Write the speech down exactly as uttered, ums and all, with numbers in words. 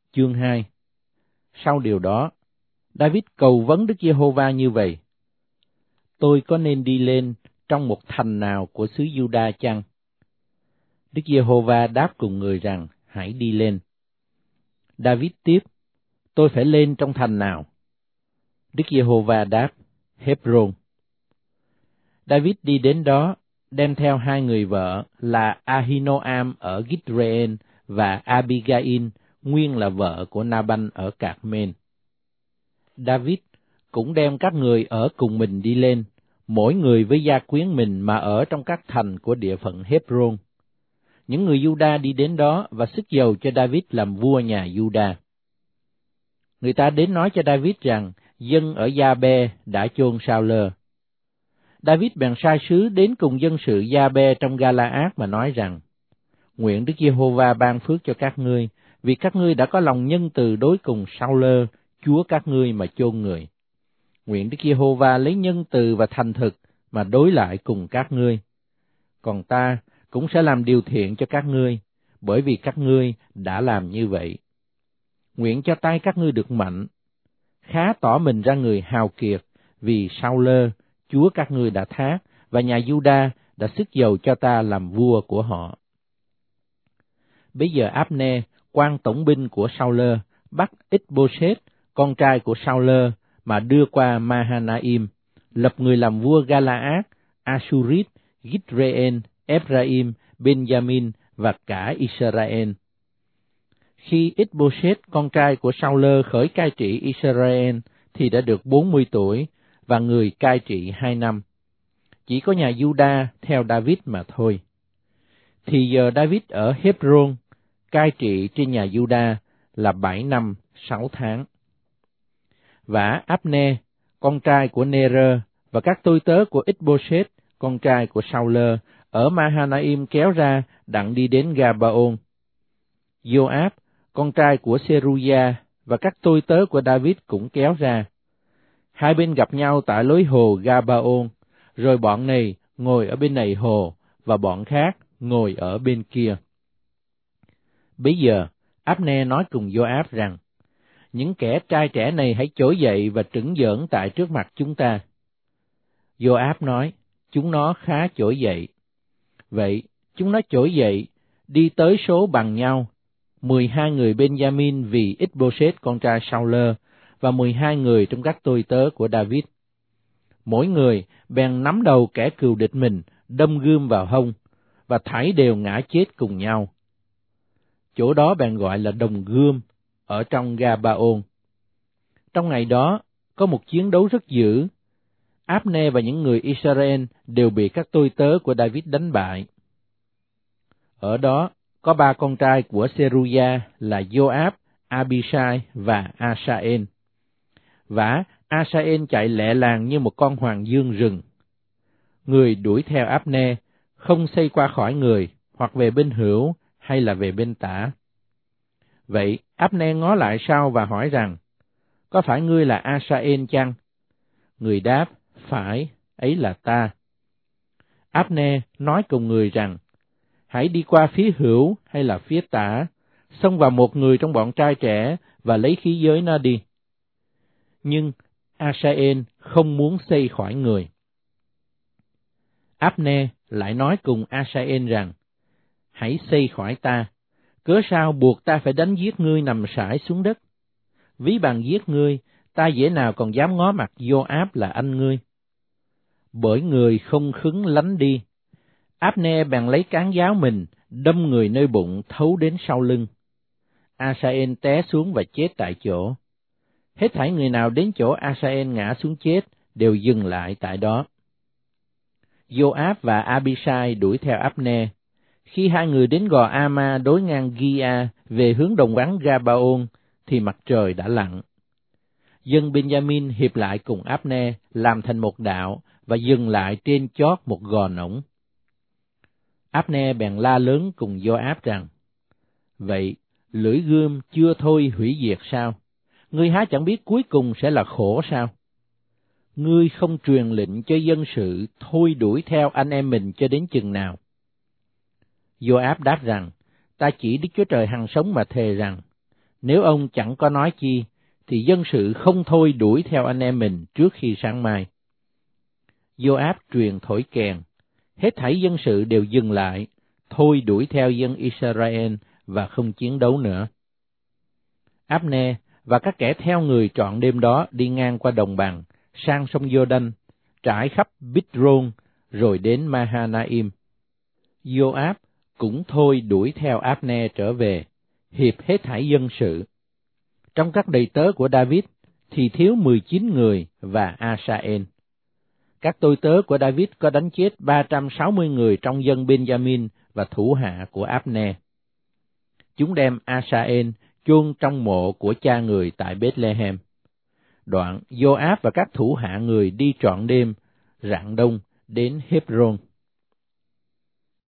Chương hai. Sau điều đó, David cầu vấn Đức Giê-hô-va như vậy: Tôi có nên đi lên trong một thành nào của xứ Giu-đa chăng? Đức Giê-hô-va đáp cùng người rằng: Hãy đi lên. David tiếp: Tôi phải lên trong thành nào? Đức Giê-hô-va đáp: Hê-bron. David đi đến đó, đem theo hai người vợ là Ahinoam ở Gitreên và Abigail, nguyên là vợ của Na-banh ở Cạc-mên. David cũng đem các người ở cùng mình đi lên, mỗi người với gia quyến mình mà ở trong các thành của địa phận Hê-bron. Những người Giu-đa đi đến đó và sức dầu cho David làm vua nhà Giu-đa. Người ta đến nói cho David rằng dân ở Gia-bê đã chôn Sao-lơ. David bèn sai sứ đến cùng dân sự Gia-bê trong Ga-la-át mà nói rằng: Nguyện Đức Giê-hô-va ban phước cho các ngươi, vì các ngươi đã có lòng nhân từ đối cùng Sao-lơ, chúa các ngươi mà chôn người. Nguyện Đức Giê-hô-va lấy nhân từ và thành thực mà đối lại cùng các ngươi. Còn ta cũng sẽ làm điều thiện cho các ngươi, bởi vì các ngươi đã làm như vậy. Nguyện cho tay các ngươi được mạnh, khá tỏ mình ra người hào kiệt, vì Sao-lơ, chúa các ngươi đã thác, và nhà Giu-đa đã sức dầu cho ta làm vua của họ. Bây giờ Áp-nê, quan tổng binh của Sao-lơ, bắt Ích-bô-sét, con trai của Sao-lơ, mà đưa qua Ma-ha-na-im, lập người làm vua Ga-la-át, Asurit, Gitreên, Ép-ra-im, Ben-gia-min và cả Israel. Khi Ích-bô-sét, con trai của Sao-lơ, khởi cai trị Israel, thì đã được bốn mươi tuổi, và người cai trị hai năm. Chỉ có nhà Giu-đa theo David mà thôi. Thì giờ David ở Hê-bron, cai trị trên nhà Giu-đa là bảy năm sáu tháng. Và Áp-nê, con trai của Nê-rơ, và các tôi tớ của Ích-bô-sét, con trai của Sao-lơ, ở Ma-ha-na-im kéo ra đặng đi đến Ga-ba-ôn. Gio-áp, con trai của Sê-ru-gia, và các tôi tớ của David cũng kéo ra. Hai bên gặp nhau tại lối hồ Ga-ba-ôn, rồi bọn này ngồi ở bên này hồ, và bọn khác ngồi ở bên kia. Bấy giờ, Áp-nê nói cùng Gio-áp rằng: Những kẻ trai trẻ này hãy trỗi dậy và trửng giỡn tại trước mặt chúng ta. Gio-áp nói: Chúng nó khá trỗi dậy. Vậy, chúng nó trỗi dậy, đi tới số bằng nhau, mười hai người Ben-gia-min vì Ích-bô-sét con trai Sao-lơ, và mười hai người trong các tôi tớ của David. Mỗi người bèn nắm đầu kẻ cừu địch mình, đâm gươm vào hông, và thảy đều ngã chết cùng nhau. Chỗ đó bèn gọi là đồng gươm, ở trong Ga-ba-ôn. Trong ngày đó, có một chiến đấu rất dữ. Áp-nê và những người Israel đều bị các tôi tớ của David đánh bại. Ở đó, có ba con trai của Sê-ru-gia là Gio-áp, Abishai và Asa-en. Và Asa-en chạy lẹ làng như một con hoàng dương rừng. Người đuổi theo Áp-nê, không xây qua khỏi người, hoặc về bên hữu, hay là về bên tả. Vậy, Áp-nê ngó lại sau và hỏi rằng: Có phải ngươi là Asa-en chăng? Người đáp: Phải, ấy là ta. Áp-nê nói cùng người rằng: Hãy đi qua phía hữu hay là phía tả, xông vào một người trong bọn trai trẻ và lấy khí giới nó đi. Nhưng Asa-en không muốn xây khỏi người. Áp-nê lại nói cùng Asa-en rằng: Hãy xây khỏi ta, cớ sao buộc ta phải đánh giết ngươi nằm sải xuống đất? Ví bằng giết ngươi, ta dễ nào còn dám ngó mặt Gio-áp là anh ngươi. Bởi người không khứng lánh đi, Áp-nê bèn lấy cán giáo mình, đâm người nơi bụng thấu đến sau lưng. Asa-en té xuống và chết tại chỗ. Hết thảy người nào đến chỗ Asa-en ngã xuống chết, đều dừng lại tại đó. Gio-áp và Abishai đuổi theo Áp-nê. Khi hai người đến gò A-ma đối ngang Gia về hướng đồng vắng Ga-ba-ôn, thì mặt trời đã lặn. Dân Ben-gia-min hiệp lại cùng Áp-nê, làm thành một đạo, và dừng lại trên chót một gò nổng. Áp-nê bèn la lớn cùng Gio-áp rằng: Vậy, lưỡi gươm chưa thôi hủy diệt sao? Ngươi há chẳng biết cuối cùng sẽ là khổ sao? Ngươi không truyền lệnh cho dân sự thôi đuổi theo anh em mình cho đến chừng nào? Gio-áp đáp rằng: Ta chỉ Đức Chúa Trời hằng sống mà thề rằng, Nếu ông chẳng có nói chi, thì dân sự không thôi đuổi theo anh em mình trước khi sáng mai. Giô-áp truyền thổi kèn, hết thảy dân sự đều dừng lại, thôi đuổi theo dân Israel và không chiến đấu nữa. Áp-nê và các kẻ theo người trọn đêm đó đi ngang qua đồng bằng, sang sông Giô-đanh, trải khắp Bít-rôn, rồi đến Ma-ha-na-im. Giô-áp cũng thôi đuổi theo Áp-nê trở về, hiệp hết thảy dân sự. Trong các đầy tớ của David thì thiếu mười chín người và A-sa-en. Các tôi tớ của David có đánh chết ba trăm sáu mươi người trong dân Benjamin và thủ hạ của Áp-nê. Chúng đem A-sa-en chôn trong mộ của cha người tại Bethlehem. Đoạn Giô-áp và các thủ hạ người đi trọn đêm, rạng đông đến Hebron.